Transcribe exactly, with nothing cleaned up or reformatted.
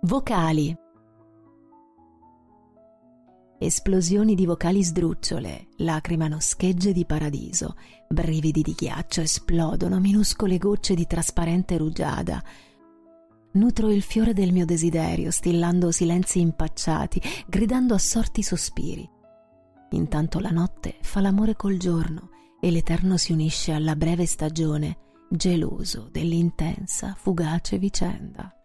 Vocali. Esplosioni di vocali sdrucciole, lacrimano schegge di paradiso, brividi di ghiaccio esplodono, minuscole gocce di trasparente rugiada. Nutro il fiore del mio desiderio, stillando silenzi impacciati, gridando assorti sospiri. Intanto la notte fa l'amore col giorno e l'eterno si unisce alla breve stagione, geloso dell'intensa, fugace vicenda.